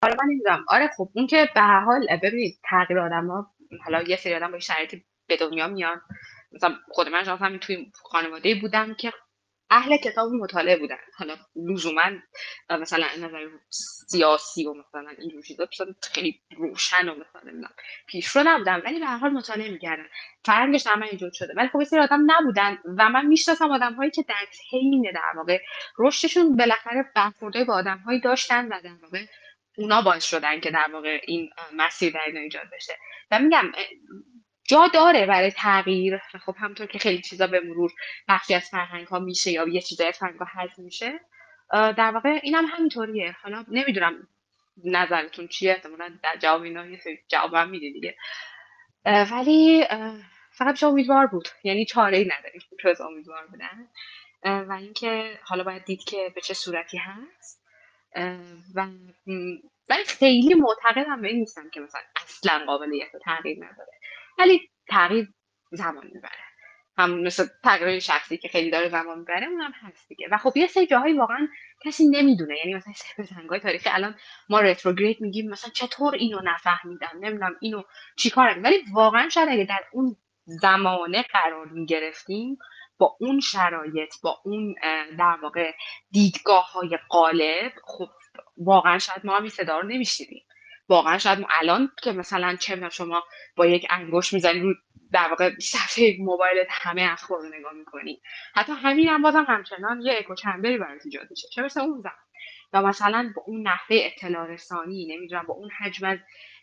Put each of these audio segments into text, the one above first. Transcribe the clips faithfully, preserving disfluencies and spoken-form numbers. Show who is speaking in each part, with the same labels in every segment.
Speaker 1: حالا من نمی‌دونم آره خب اون که به هر حال ببینید تغییر آدم‌ها حالا یه سری آدم با شرایطی به دنیا میان مثلا خود من شخصا توی خانواده‌ای بودم که اهل کتاب و مطالعه بودن حالا لزوما مثلا از نظر سیاسی و مثلا اینجور چیزا مثلا خیلی روشن و مثلا نمیدونم پیشرو نبودن ولی به هر حال مطالعه می‌کردن فرهنگش هم ایجاد شده ولی خب یه سری آدم نبودن و من میشناسم آدم‌هایی که در حین در واقع رشدشون بالاخره برخوردای با آدم‌هایی داشتن و در واقع اونا باعث شدن که در واقع این مسیر در اینا ایجاد بشه و میگم جا داره برای تغییر خب همونطور که خیلی چیزا به مرور بخشی از فرهنگ‌ها میشه یا یه چیزایی از فرهنگ‌ها حذف میشه در واقع اینم هم همینطوریه حالا نمیدونم نظرتون چیه احتمالاً در جواب اینا یه سری جوابم میده دیگه ولی فقط بشه امیدوار بود یعنی چاره‌ای نداریم جز امیدوار بودن و اینکه حالا باید دید که به چه صورتی هست و ولی خیلی معتقدم به این نیستم که مثلا اصلا قابلیت تغییر نداره ولی تغییر زمان میبره هم مثل تغییر شخصی که خیلی داره زمان میبره اونم هست دیگه و خب یه سری جاهایی واقعا کسی نمیدونه یعنی مثلا سری فرهنگ‌های تاریخی الان ما رتروگرید میگیم مثلا چطور اینو نفهمیدم نمیدونم اینو چیکار ولی واقعا شاید اگه در اون زمانه قرار میگرفتیم با اون شرایط با اون در واقع دیدگاه‌های غالب خب واقعا شاید ما هم این صدا رو نمیشنیدیم واقعا شاید ما الان که مثلا چه می‌دونم شما با یک انگشت میزنی رو در واقع صفحه موبایلت همه اخبار رو نگاه میکنی حتی همین هم بازم همچنان یه اکو چمبری برات ایجاد میشه چه برسه اون زمان یا مثلا با اون نحوه اطلاع رسانی نمیدونم با اون حجم از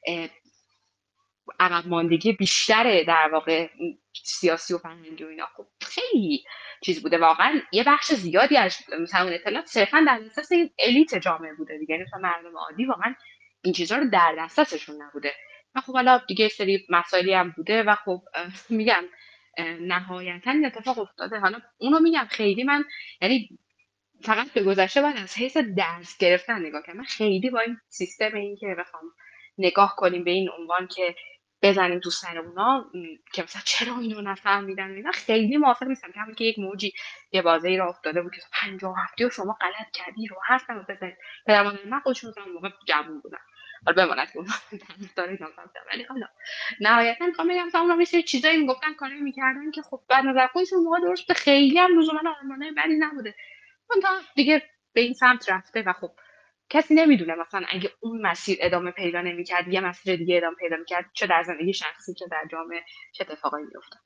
Speaker 1: عقب ماندگی بیشتر در واقع سیاسی و فرهنگی و اینا خب خیلی چیز بوده واقعا یه بخش زیادی از مثلا اون اطلاعات صرفا در دسترس الیت جامعه بوده دیگه یعنی مثلا مردم عادی واقعا این چیزا رو در دسترسشون نبوده و خب حالا دیگه سری مسائلی هم بوده و خب میگم نهایتا این اتفاق افتاده حالا اونو میگم خیلی من یعنی فقط به گذشته باید از حیث درس گرفتن نگاه کنم من خیلی با این سیستم این که بخوام نگاه کنیم به این عنوان که بزنیم تو سر اونا که مثلا چرا اینو نفهمیدن اینا خیلی موافق نیستم که همون که یک موجی یه بازی را افتاده بود که پنجاه و هفت و شما غلط کردی رو حرف نزن بزنید پدر مادر من خودشون اون موقع جوون بودن حالا بماند که اون داره اینا ولی حالا نهایتا میخوام بگم مثلا اونا یه چیزایی میگفتن کاری میکردن که خب بعد نظر خودشون موقع درست خیلی هم لزوما آرمانای بدی نبوده منتها دیگه به این سمت رفته و خب کسی نمیدونه مثلا اگه اون مسیر ادامه پیدا نمیکرد یه مسیر دیگه ادامه پیدا میکرد چه در زندگی شخصی چه در جامعه چه اتفاقایی میافتاد